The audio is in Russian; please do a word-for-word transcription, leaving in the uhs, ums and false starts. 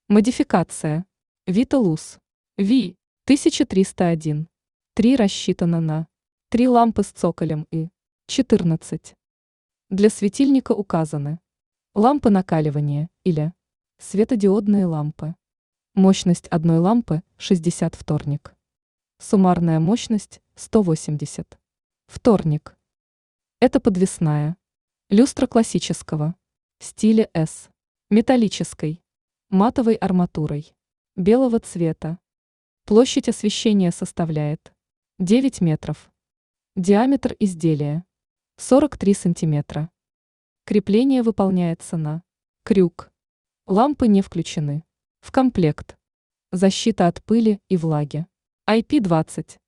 Модификация. Виталус. Ви тысяча триста один. три рассчитано на три лампы с цоколем и четырнадцать. Для светильника указаны лампы накаливания или светодиодные лампы. Мощность одной лампы шестьдесят вторник. Суммарная мощность сто восемьдесят. Вторник. Это подвесная. Люстра классического стиля S. Металлической. Матовой арматурой. Белого цвета. Площадь освещения составляет девять метров. Диаметр изделия сорок три сантиметра. Крепление выполняется на крюк. Лампы не включены в комплект. Защита от пыли и влаги. ай пи двадцать.